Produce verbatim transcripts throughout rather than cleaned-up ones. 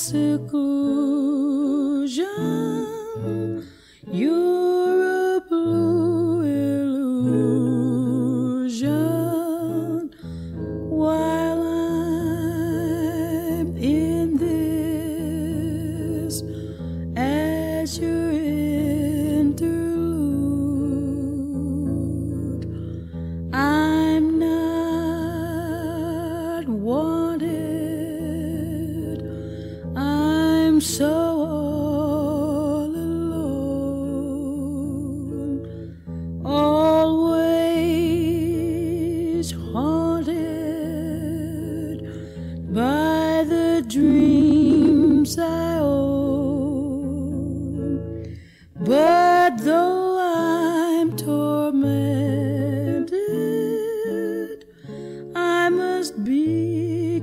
seclusion. You're a blue illusion while I'm in this azure interlude. I'm not wanted. I'm so all alone, always haunted by the dreams I own. But though I'm tormented, I must be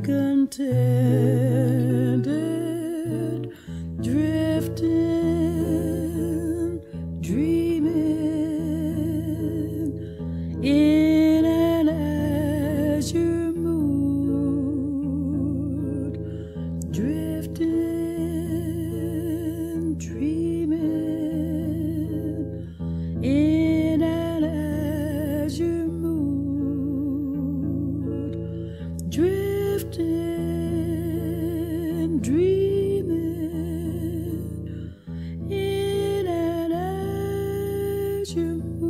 contented, drifting, dreaming in an azure mood, drifting, dreaming in an azure mood, drifting, dreaming in an azure mood.